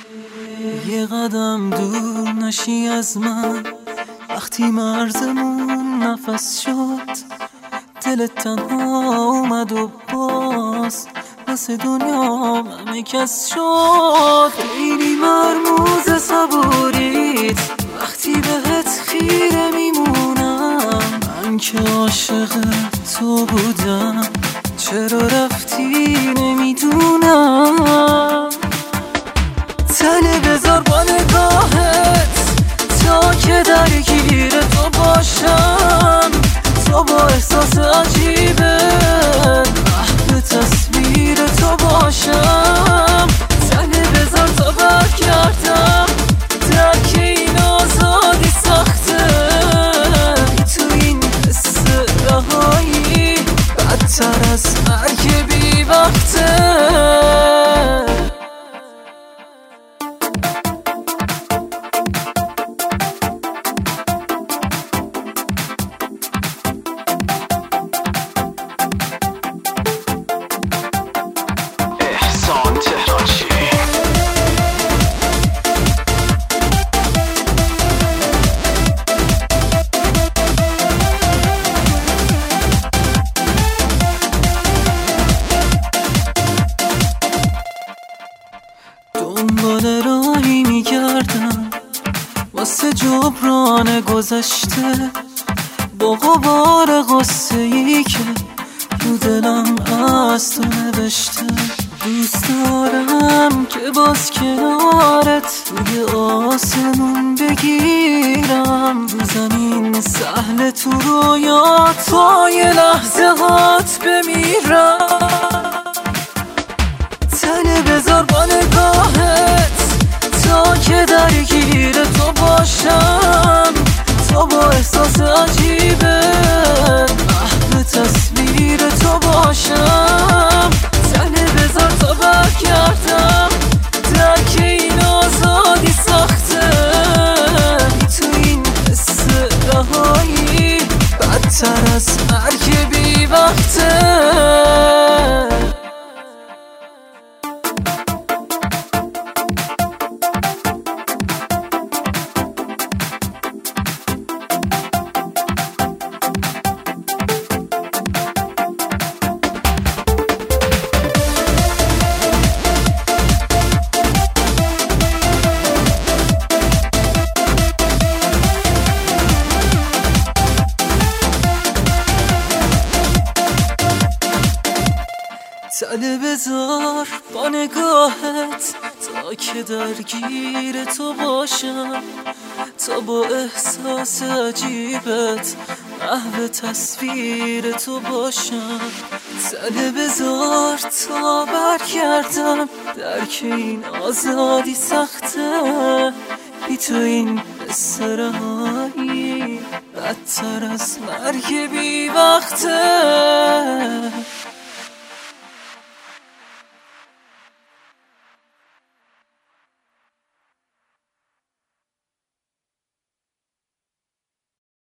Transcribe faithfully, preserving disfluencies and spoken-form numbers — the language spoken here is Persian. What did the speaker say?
یه قدم دور نشی از من، وقتی مرزمون نفس شد دلت تنها اومد و باز واسه دنیا همه کس شد. خیلی مرموز صبوریت وقتی بهت خیره میمونم، من که عاشق تو بودم چرا رفتی نمیدونم. تنه بذار با نگاهت تا که درگیر تو باشم، تو با احساس عجیبه محو تصویر تو باشم. تنه بذار تا برگردم درک این آزادی سخته، تو این حس رهایی بدتر از مرگ بی وقته. دنبال راهی میگردم واسه جبران گذشته، با غبار غصه ای که رو دلم از تو نوشته. دوست دارم که باز کنارت روی آسمون بگیرم، رو زمین سهل تو رویا تا یه لحظه هات بمیرم. تنه بذار با نگاهت تا که درگیر تو باشم، تو با احساس عجیبه محو تصویر تو باشم. تنه بذار تا برگردم درک این آزادی سخته، تو این حس رهایی بدتر از مرگ بی وقته. تنه بذار با نگاهت تا که درگیر تو باشم، تا با احساس عجیبت محو تصویر تو باشم. تنه بذار تا برگردم درک این آزادی سخته، بی تو این حس رهایی بدتر از مرگ بی وقته.